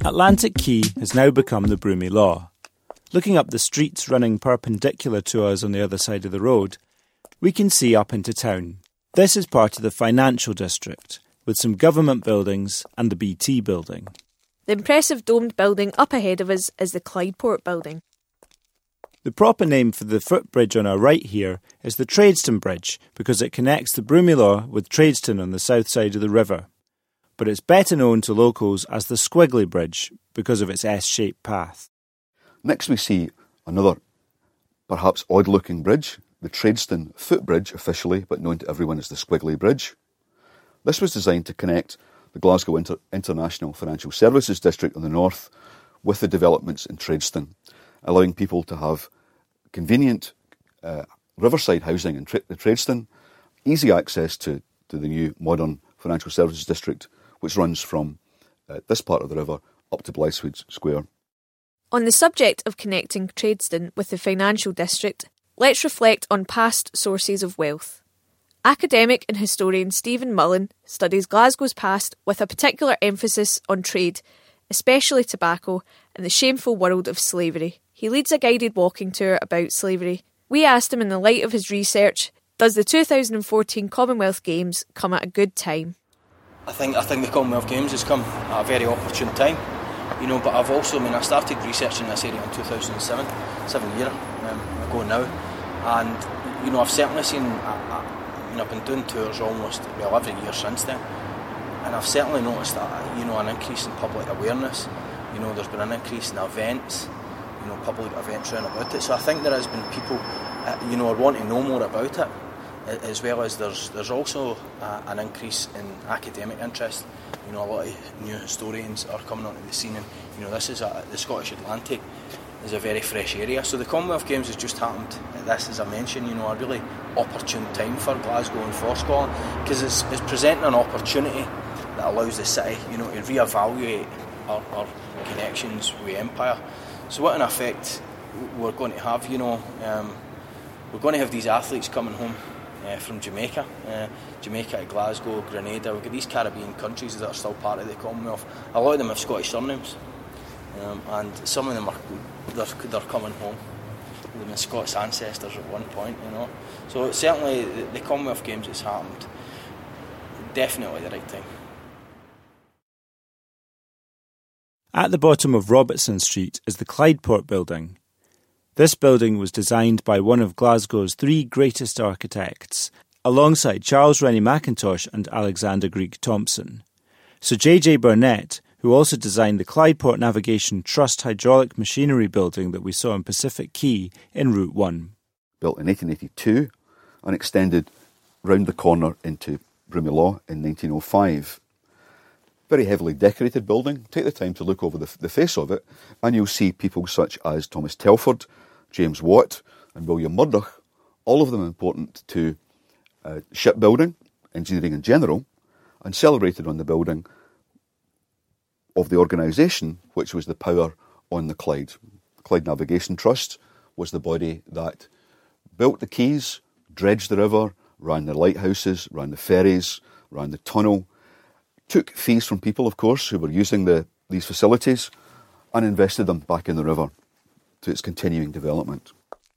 Atlantic Quay has now become the Broomy Law. Looking up the streets running perpendicular to us on the other side of the road, we can see up into town. This is part of the financial district, with some government buildings and the BT building. The impressive domed building up ahead of us is the Clydeport building. The proper name for the footbridge on our right here is the Tradeston Bridge because it connects the Broomy Law with Tradeston on the south side of the river. But it's better known to locals as the Squiggly Bridge because of its S-shaped path. Next we see another, perhaps odd-looking bridge, the Tradeston Footbridge officially, but known to everyone as the Squiggly Bridge. This was designed to connect the Glasgow International Financial Services District on the north with the developments in Tradeston, allowing people to have convenient riverside housing in Tradeston, easy access to the new modern financial services district, which runs from this part of the river up to Blythswood Square. On the subject of connecting Tradeston with the financial district, let's reflect on past sources of wealth. Academic and historian Stephen Mullen studies Glasgow's past with a particular emphasis on trade, especially tobacco, and the shameful world of slavery. He leads a guided walking tour about slavery. We asked him in the light of his research, does the 2014 Commonwealth Games come at a good time? I think the Commonwealth Games has come at a very opportune time. But I've also, I started researching this area in 2007, 7 years ago now, and I've certainly seen, I've been doing tours every year since then, and I've certainly noticed that, an increase in public awareness. There's been an increase in events, public events around about it. So I think there has been people, are wanting to know more about it, as well as there's also an increase in academic interest. A lot of new historians are coming onto the scene, and this is the Scottish Atlantic is a very fresh area. So the Commonwealth Games has just happened at this, as I mentioned, a really opportune time for Glasgow and for Scotland, because it's presenting an opportunity that allows the city, to reevaluate our connections with empire. So what in effect we're going to have, we're going to have these athletes coming home from Jamaica to Glasgow, Grenada. We've got these Caribbean countries that are still part of the Commonwealth. A lot of them have Scottish surnames, and some of them they're coming home with their Scots ancestors at one point. So certainly the Commonwealth Games has happened definitely at the right time. At the bottom of Robertson Street is the Clydeport building. This building was designed by one of Glasgow's three greatest architects, alongside Charles Rennie Mackintosh and Alexander Greig Thompson. Sir J.J. Burnett, who also designed the Clydeport Navigation Trust hydraulic machinery building that we saw in Pacific Quay in Route 1. Built in 1882 and extended round the corner into Broomy Law in 1905. Very heavily decorated building. Take the time to look over the face of it, and you'll see people such as Thomas Telford, James Watt and William Murdoch, all of them important to shipbuilding, engineering in general, and celebrated on the building of the organisation which was the power on the Clyde. Clyde Navigation Trust was the body that built the quays, dredged the river, ran the lighthouses, ran the ferries, ran the tunnel, took fees from people, of course, who were using these facilities, and invested them back in the river to its continuing development.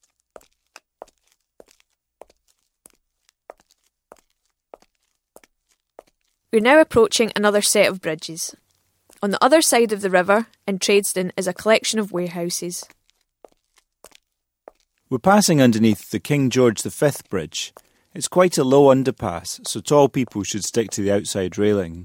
We're now approaching another set of bridges. On the other side of the river, in Tradeston, is a collection of warehouses. We're passing underneath the King George V Bridge. It's quite a low underpass, so tall people should stick to the outside railing.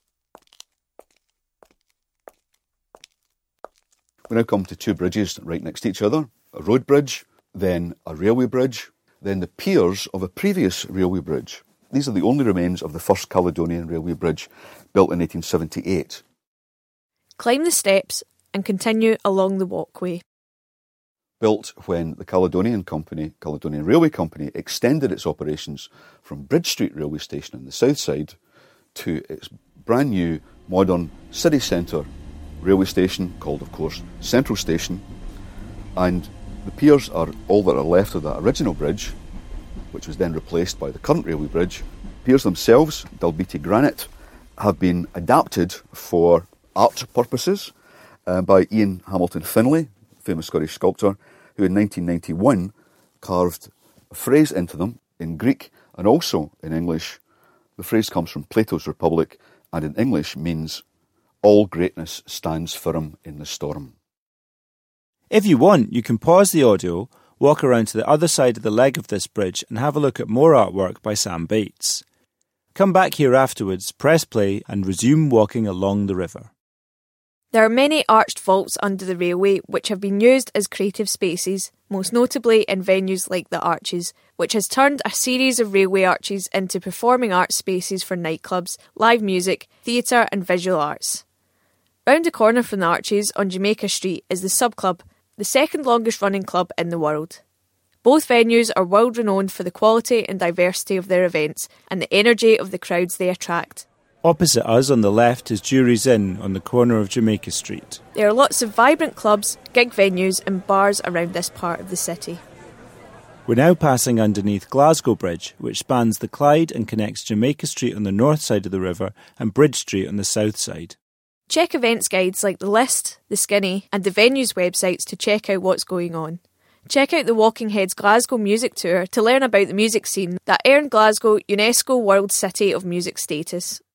We now come to two bridges right next to each other, a road bridge, then a railway bridge, then the piers of a previous railway bridge. These are the only remains of the first Caledonian Railway Bridge, built in 1878. Climb the steps and continue along the walkway. Built when the Caledonian Railway Company, extended its operations from Bridge Street Railway Station on the south side to its brand new modern city centre railway station, called, of course, Central Station. And the piers are all that are left of that original bridge, which was then replaced by the current railway bridge. Piers themselves, Dalbeattie granite, have been adapted for art purposes by Ian Hamilton Finlay, famous Scottish sculptor, who in 1991 carved a phrase into them in Greek and also in English. The phrase comes from Plato's Republic and in English means, "All greatness stands firm in the storm." If you want, you can pause the audio, walk around to the other side of the leg of this bridge and have a look at more artwork by Sam Bates. Come back here afterwards, press play and resume walking along the river. There are many arched vaults under the railway which have been used as creative spaces, most notably in venues like the Arches, which has turned a series of railway arches into performing arts spaces for nightclubs, live music, theatre and visual arts. Round the corner from the Arches on Jamaica Street is the Sub Club, the second longest running club in the world. Both venues are world renowned for the quality and diversity of their events and the energy of the crowds they attract. Opposite us on the left is Jury's Inn on the corner of Jamaica Street. There are lots of vibrant clubs, gig venues and bars around this part of the city. We're now passing underneath Glasgow Bridge, which spans the Clyde and connects Jamaica Street on the north side of the river and Bridge Street on the south side. Check events guides like the List, the Skinny and the venues websites to check out what's going on. Check out the Walking Heads Glasgow Music Tour to learn about the music scene that earned Glasgow UNESCO World City of Music status.